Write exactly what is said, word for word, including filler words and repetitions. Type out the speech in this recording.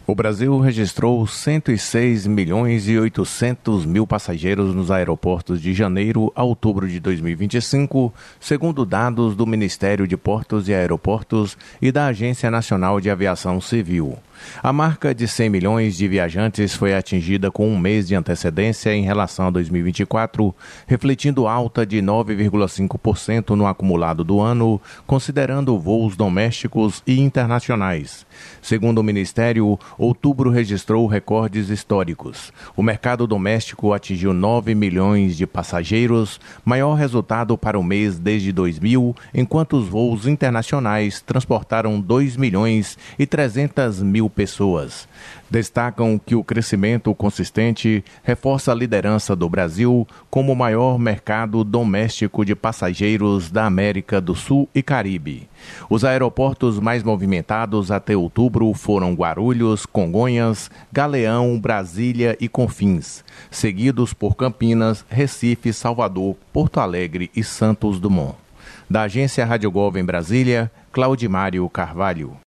O Brasil registrou cento e seis milhões e oitocentos mil passageiros nos aeroportos de janeiro a outubro de dois mil e vinte e cinco, segundo dados do Ministério de Portos e Aeroportos e da Agência Nacional de Aviação Civil. A marca de cem milhões de viajantes foi atingida com um mês de antecedência em relação a dois mil e vinte e quatro, refletindo alta de nove vírgula cinco por cento no acumulado do ano, considerando voos domésticos e internacionais. Segundo o Ministério, outubro registrou recordes históricos. O mercado doméstico atingiu nove milhões de passageiros, maior resultado para o mês desde dois mil, enquanto os voos internacionais transportaram dois milhões e trezentos mil pessoas. Destacam que o crescimento consistente reforça a liderança do Brasil como o maior mercado doméstico de passageiros da América do Sul e Caribe. Os aeroportos mais movimentados até outubro foram Guarulhos, Congonhas, Galeão, Brasília e Confins, seguidos por Campinas, Recife, Salvador, Porto Alegre e Santos Dumont. Da Agência Rádio Gov em Brasília, Claudimário Carvalho.